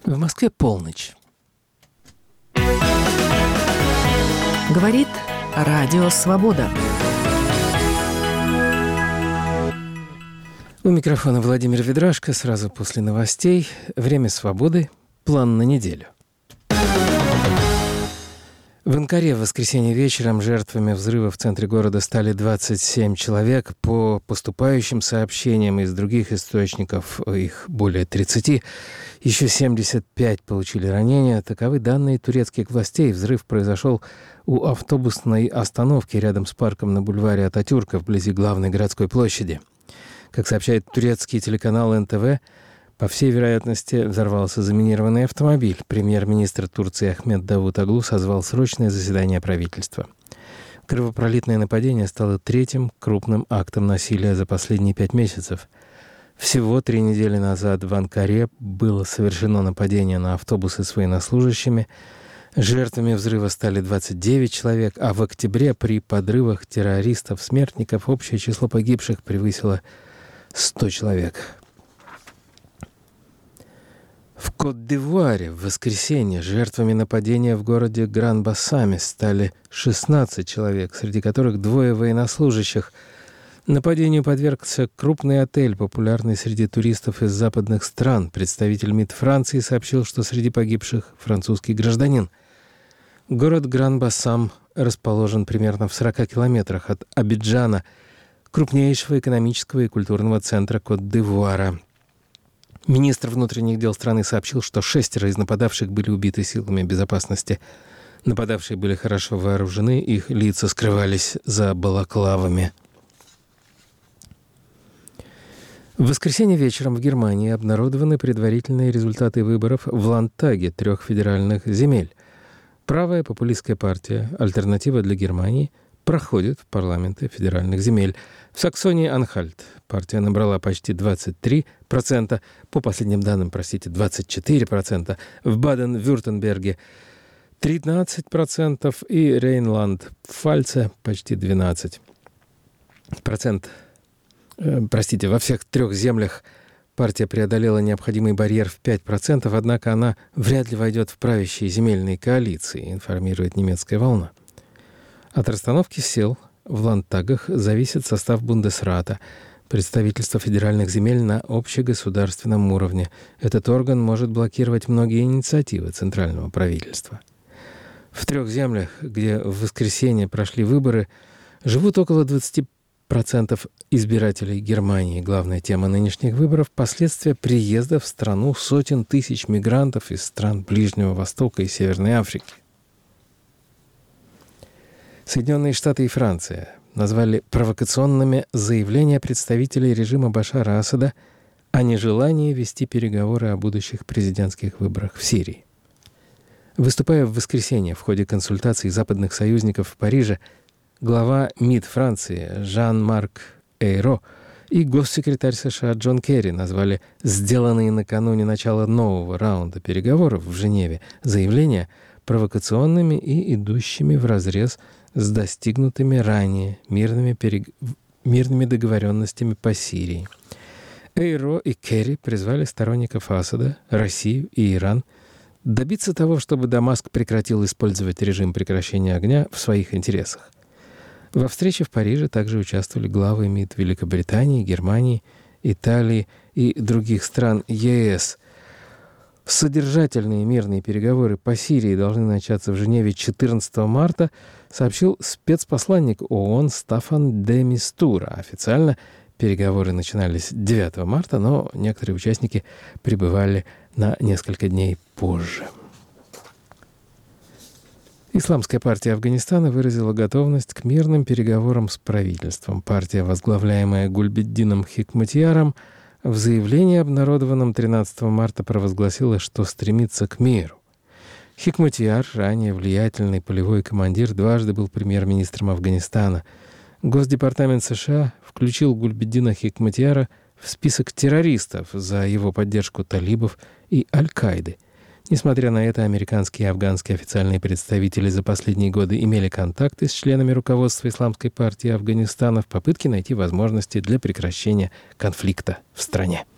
В Москве полночь. Говорит Радио Свобода. У микрофона Владимир Ведрашко. Сразу после новостей. Время свободы. План на неделю. В Анкаре в воскресенье вечером жертвами взрыва в центре города стали 27 человек. По поступающим сообщениям из других источников, их более 30, еще 75 получили ранения. Таковы данные турецких властей. Взрыв произошел у автобусной остановки рядом с парком на бульваре Ататюрка вблизи главной городской площади. Как сообщает турецкий телеканал НТВ, по всей вероятности, взорвался заминированный автомобиль. Премьер-министр Турции Ахмед Давутоглу созвал срочное заседание правительства. Кровопролитное нападение стало третьим крупным актом насилия за последние 5 месяцев. Всего 3 недели назад в Анкаре было совершено нападение на автобусы с военнослужащими. Жертвами взрыва стали 29 человек, а в октябре при подрывах террористов-смертников общее число погибших превысило 100 человек. В Кот-д'Ивуаре в воскресенье жертвами нападения в городе Гран-Бассаме стали 16 человек, среди которых 2 военнослужащих. Нападению подвергся крупный отель, популярный среди туристов из западных стран. Представитель МИД Франции сообщил, что среди погибших французский гражданин. Город Гран-Бассам расположен примерно в 40 километрах от Абиджана, крупнейшего экономического и культурного центра Кот-д'Ивуара. Министр внутренних дел страны сообщил, что 6 из нападавших были убиты силами безопасности. Нападавшие были хорошо вооружены, их лица скрывались за балаклавами. В воскресенье вечером в Германии обнародованы предварительные результаты выборов в Ландтаге 3 федеральных земель. Правая популистская партия «Альтернатива для Германии» проходит в парламенты федеральных земель. В Саксонии-Анхальт партия набрала почти 23%, по последним данным, 24%, в Баден-Вюртемберге 13% и Рейнланд-Пфальце почти 12%. Во всех 3 землях партия преодолела необходимый барьер в 5%, однако она вряд ли войдет в правящие земельные коалиции, информирует немецкая «Волна». От расстановки сел в Ландтагах зависит состав Бундесрата, представительства федеральных земель на общегосударственном уровне. Этот орган может блокировать многие инициативы центрального правительства. В 3 землях, где в воскресенье прошли выборы, живут около 20% избирателей Германии. Главная тема нынешних выборов – последствия приезда в страну сотен тысяч мигрантов из стран Ближнего Востока и Северной Африки. Соединенные Штаты и Франция назвали провокационными заявления представителей режима Башара Асада о нежелании вести переговоры о будущих президентских выборах в Сирии. Выступая в воскресенье в ходе консультаций западных союзников в Париже, глава МИД Франции Жан-Марк Эйро и госсекретарь США Джон Керри назвали сделанные накануне начала нового раунда переговоров в Женеве заявления провокационными и идущими вразрез с достигнутыми ранее мирными договоренностями по Сирии. Эйро и Керри призвали сторонников Асада, Россию и Иран добиться того, чтобы Дамаск прекратил использовать режим прекращения огня в своих интересах. Во встрече в Париже также участвовали главы МИД Великобритании, Германии, Италии и других стран ЕС. Содержательные мирные переговоры по Сирии должны начаться в Женеве 14 марта, сообщил спецпосланник ООН Стаффан де Мистура. Официально переговоры начинались 9 марта, но некоторые участники прибывали на несколько дней позже. Исламская партия Афганистана выразила готовность к мирным переговорам с правительством. Партия, возглавляемая Гульбиддином Хикматияром, в заявлении, обнародованном 13 марта, провозгласила, что стремится к миру. Хикматияр, ранее влиятельный полевой командир, дважды был премьер-министром Афганистана. Госдепартамент США включил Гульбиддина Хикматияра в список террористов за его поддержку талибов и Аль-Каиды. Несмотря на это, американские и афганские официальные представители за последние годы имели контакты с членами руководства Исламской партии Афганистана в попытке найти возможности для прекращения конфликта в стране.